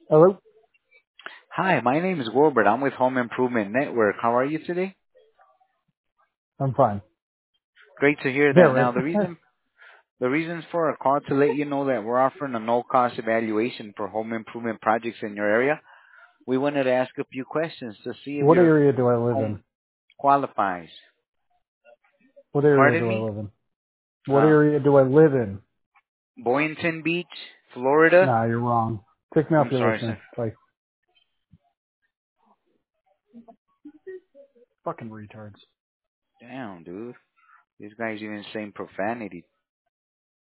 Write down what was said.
Hello? Hi, my name is Wilbert. I'm with Home Improvement Network. How are you today? I'm fine. Great to hear Yeah, that. right. Now, the reason for our call to let you know that we're offering a no-cost evaluation for home improvement projects in your area. We wanted to ask a few questions to see if What your area do I live in? home qualifies. What area Pardon do I me? live in? What Uh, area do I live in? Boynton Beach, Florida. Nah, you're wrong. Take me off I'm your sorry, listening. sir. Like, fucking retards. Damn, dude. These guys even saying profanity.